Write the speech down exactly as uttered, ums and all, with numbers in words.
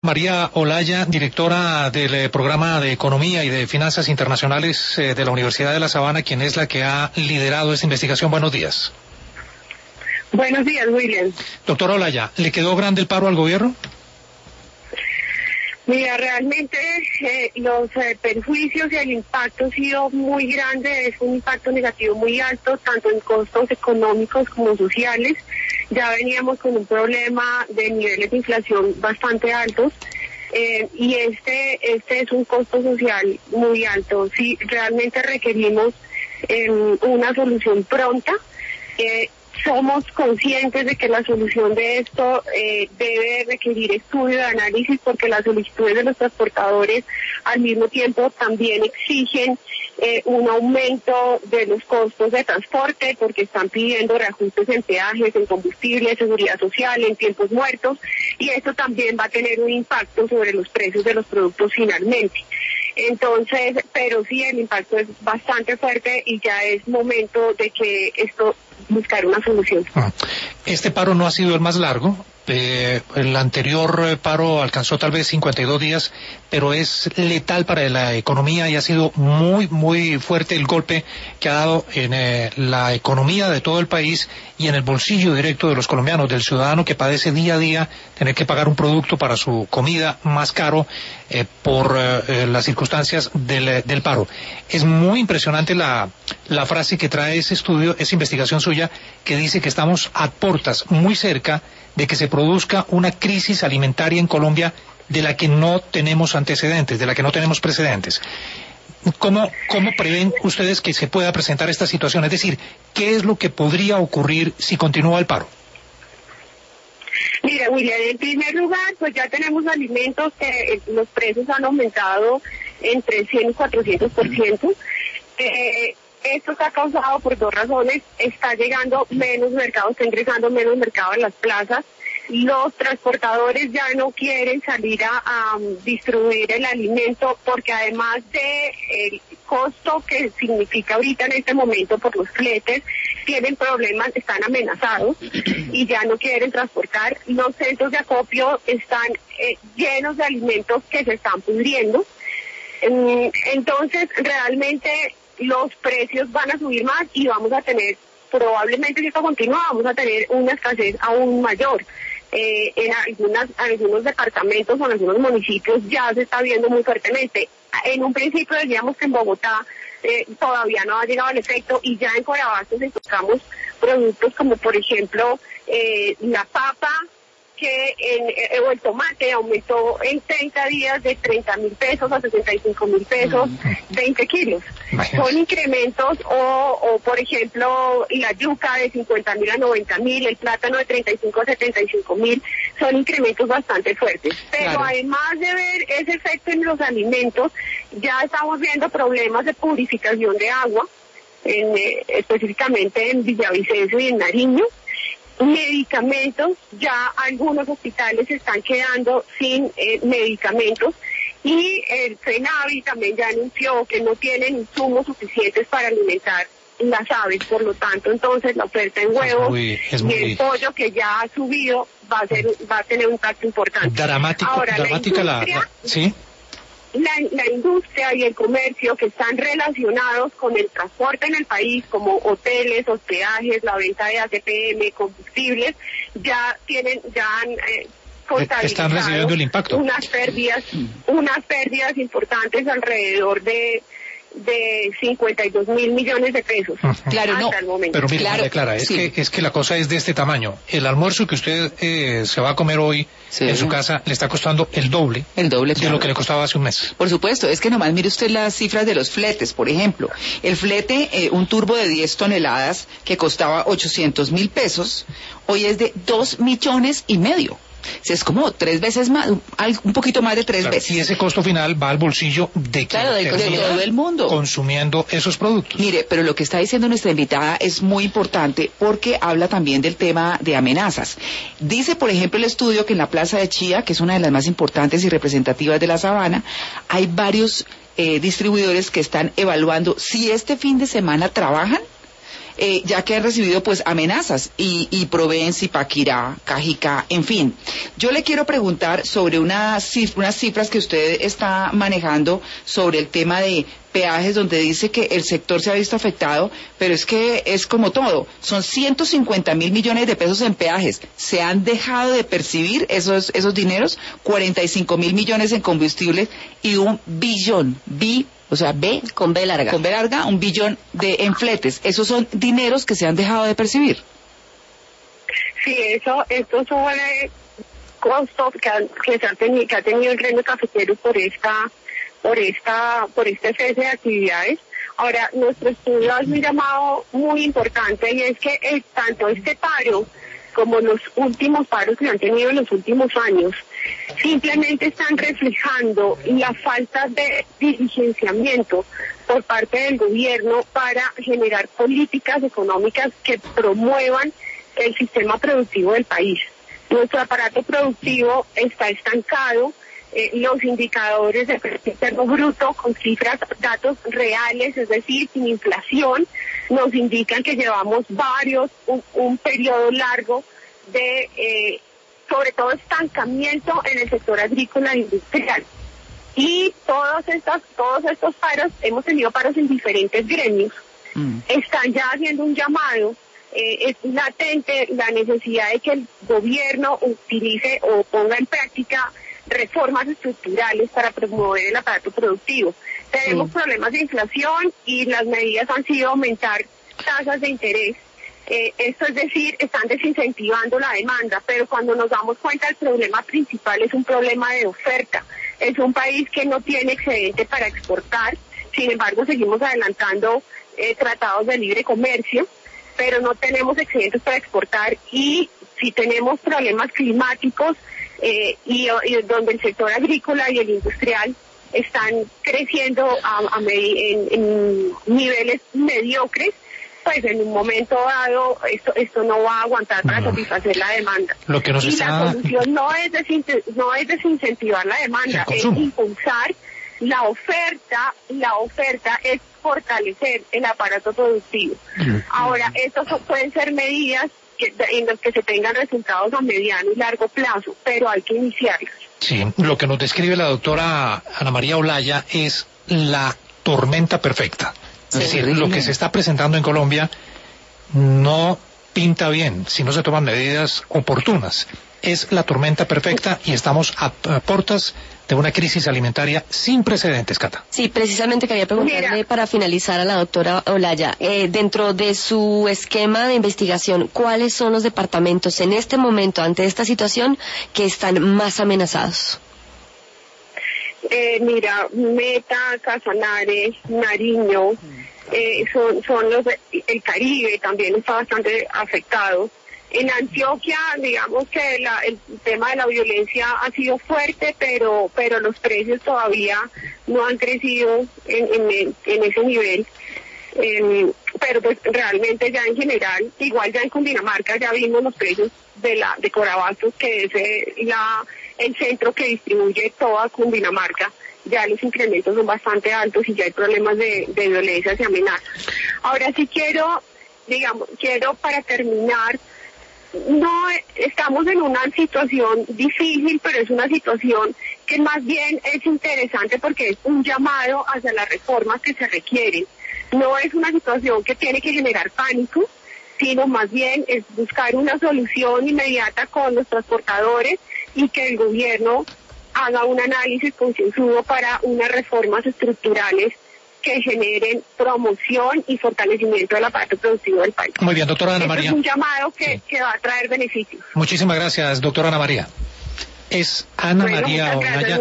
María Olaya, directora del eh, programa de Economía y de Finanzas Internacionales eh, de la Universidad de La Sabana, quien es la que ha liderado esta investigación. Buenos días. Buenos días, William. Doctora Olaya, ¿le quedó grande el paro al gobierno? Mira, realmente eh, los eh, perjuicios y el impacto ha sido muy grande, es un impacto negativo muy alto, tanto en costos económicos como sociales. Ya veníamos con un problema de niveles de inflación bastante altos eh, y este este es un costo social muy alto. Sí, realmente requerimos eh, una solución pronta. Eh, Somos conscientes de que la solución de esto eh, debe requerir estudio de análisis, porque las solicitudes de los transportadores al mismo tiempo también exigen eh, un aumento de los costos de transporte, porque están pidiendo reajustes en peajes, en combustible, seguridad social, en tiempos muertos, y esto también va a tener un impacto sobre los precios de los productos finalmente. Entonces, pero sí, el impacto es bastante fuerte y ya es momento de que esto buscar una solución. Este paro no ha sido el más largo. Eh, el anterior paro alcanzó tal vez cincuenta y dos días, pero es letal para la economía y ha sido muy, muy fuerte el golpe que ha dado en eh, la economía de todo el país y en el bolsillo directo de los colombianos, del ciudadano que padece día a día tener que pagar un producto para su comida más caro eh, por eh, las circunstancias del, del paro. Es muy impresionante la, la frase que trae ese estudio, esa investigación suya, que dice que estamos a puertas, muy cerca de que se produzca una crisis alimentaria en Colombia de la que no tenemos antecedentes, de la que no tenemos precedentes. ¿Cómo, cómo prevén ustedes que se pueda presentar esta situación? Es decir, ¿qué es lo que podría ocurrir si continúa el paro? Mira, William, en primer lugar, pues ya tenemos alimentos que los precios han aumentado entre cien y cuatrocientos por ciento. Eh, Esto está causado por dos razones. Está llegando menos mercado, está ingresando menos mercado en las plazas. Los transportadores ya no quieren salir a, a distribuir el alimento, porque además de el costo que significa ahorita en este momento por los fletes, tienen problemas, están amenazados y ya no quieren transportar. Los centros de acopio están eh, llenos de alimentos que se están pudriendo. Entonces, realmente los precios van a subir más y vamos a tener, probablemente si esto continúa, vamos a tener una escasez aún mayor. Eh, en algunas, algunos departamentos o en algunos municipios ya se está viendo muy fuertemente. En un principio decíamos que en Bogotá eh, todavía no ha llegado el efecto, y ya en Corabastos encontramos productos como, por ejemplo, eh, la papa, que en, eh, o el tomate aumentó en treinta días de treinta mil pesos a sesenta y cinco mil pesos, veinte kilos. Imagínate. Son incrementos, o, o por ejemplo, la yuca de cincuenta mil a noventa mil, el plátano de treinta y cinco a setenta y cinco mil, son incrementos bastante fuertes. Pero claro, además de ver ese efecto en los alimentos, ya estamos viendo problemas de purificación de agua, en, eh, específicamente en Villavicencio y en Nariño. Medicamentos, ya algunos hospitales se están quedando sin eh, medicamentos, y el FENAVI también ya anunció que no tienen insumos suficientes para alimentar las aves. Por lo tanto, entonces la oferta en huevos muy, y muy... el pollo, que ya ha subido, va a ser va a tener un impacto importante. Dramático, Ahora, dramática la, industria, la, la ¿sí? La, la industria y el comercio, que están relacionados con el transporte en el país, como hoteles, hospedajes, la venta de A C P M, combustibles, ya tienen, ya han eh, contabilizado están recibiendo el impacto. unas pérdidas, unas pérdidas importantes, alrededor de de cincuenta y dos mil millones de pesos. Uh-huh. Claro, hasta no. el momento. Pero mire, claro, María Clara, es, sí. que, es que la cosa es de este tamaño. El almuerzo que usted eh, se va a comer hoy sí. en su casa le está costando el doble, el doble de claro. lo que le costaba hace un mes. Por supuesto, es que nomás mire usted las cifras de los fletes, por ejemplo. El flete, eh, un turbo de diez toneladas que costaba ochocientos mil pesos, hoy es de dos millones y medio. Es como tres veces más, un poquito más de tres claro, veces. Y ese costo final va al bolsillo de quien claro, de, de todo el mundo consumiendo esos productos. Mire, pero lo que está diciendo nuestra invitada es muy importante, porque habla también del tema de amenazas. Dice, por ejemplo, el estudio que en la Plaza de Chía, que es una de las más importantes y representativas de la Sabana, hay varios eh, distribuidores que están evaluando si este fin de semana trabajan eh, ya que han recibido pues amenazas y, y proveen Zipaquirá, Cajicá, en fin. Yo le quiero preguntar sobre una cif- unas cifras que usted está manejando sobre el tema de peajes, donde dice que el sector se ha visto afectado, pero es que es como todo, son ciento cincuenta mil millones de pesos en peajes, se han dejado de percibir esos esos dineros, cuarenta y cinco mil millones en combustibles y un billón, bi, o sea, B, con B larga, con B larga, un billón de en fletes. Esos son dineros que se han dejado de percibir. Sí, eso, estos son eh, costos que, han- que, se han tenido, que ha tenido el gremio cafetero por esta por esta por este cese de actividades. Ahora, nuestro estudio hace un llamado muy importante y es que eh, tanto este paro como los últimos paros que han tenido en los últimos años simplemente están reflejando la falta de diligenciamiento por parte del gobierno para generar políticas económicas que promuevan el sistema productivo del país. Nuestro aparato productivo está estancado. Eh, los indicadores de Producto Interno Bruto con cifras, datos reales, es decir, sin inflación, nos indican que llevamos varios, un, un periodo largo de, eh, sobre todo, estancamiento en el sector agrícola e industrial. Y todos estos, todos estos paros, hemos tenido paros en diferentes gremios, mm. están ya haciendo un llamado. Eh, es latente la necesidad de que el gobierno utilice o ponga en práctica reformas estructurales para promover el aparato productivo. Tenemos sí. problemas de inflación y las medidas han sido aumentar tasas de interés. Eh, esto es decir, están desincentivando la demanda, pero cuando nos damos cuenta el problema principal es un problema de oferta. Es un país que no tiene excedente para exportar, sin embargo seguimos adelantando eh, tratados de libre comercio, pero no tenemos excedentes para exportar y si tenemos problemas climáticos eh, y, y donde el sector agrícola y el industrial están creciendo a, a medi- en, en niveles mediocres, pues en un momento dado esto esto no va a aguantar para no. satisfacer la demanda. Lo que nos y está... la solución no es, desin- no es desincentivar la demanda, es impulsar la oferta, la oferta es fortalecer el aparato productivo. Ahora, estas pueden ser medidas que, en las que se tengan resultados a mediano y largo plazo, pero hay que iniciarlas. Sí, lo que nos describe la doctora Ana María Olaya es la tormenta perfecta. Es sí, decir, lo que se está presentando en Colombia no pinta bien si no se toman medidas oportunas. Es la tormenta perfecta y estamos a, a puertas de una crisis alimentaria sin precedentes, Cata. Sí, precisamente quería preguntarle Mira. para finalizar a la doctora Olaya, eh, dentro de su esquema de investigación, ¿cuáles son los departamentos en este momento, ante esta situación, que están más amenazados? Eh, mira, Meta, Casanare, Nariño, eh, son, son los, el Caribe también está bastante afectado. En Antioquia, digamos que la, el tema de la violencia ha sido fuerte, pero pero los precios todavía no han crecido en, en, en ese nivel. Eh, pero pues realmente ya en general, igual ya en Cundinamarca ya vimos los precios de la de Corabastos, que es eh, la el centro que distribuye toda Cundinamarca. Ya los incrementos son bastante altos y ya hay problemas de, de violencia y amenazas. Ahora sí quiero, digamos, quiero para terminar, no estamos en una situación difícil, pero es una situación que más bien es interesante porque es un llamado hacia las reformas que se requieren. No es una situación que tiene que generar pánico, sino más bien es buscar una solución inmediata con los transportadores y que el gobierno haga un análisis concienzudo para unas reformas estructurales que generen promoción y fortalecimiento del aparato productivo del país. Muy bien, doctora Ana María. Este es un llamado que, sí. que va a traer beneficios. Muchísimas gracias, doctora Ana María. Es Ana bueno, María Olaya.